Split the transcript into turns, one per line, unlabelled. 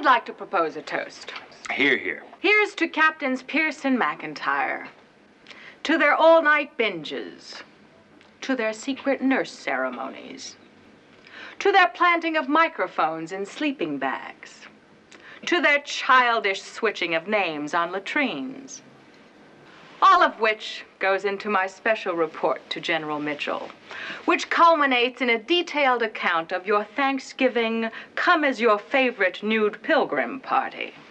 I'd like to propose a toast.
Hear, hear.
Here's to Captains Pierce and McIntyre, to their all-night binges, to their secret nurse ceremonies, to their planting of microphones in sleeping bags, to their childish switching of names on latrines. All of which goes into my special report to General Mitchell, which culminates in a detailed account of your Thanksgiving come-as-your-favorite nude pilgrim party.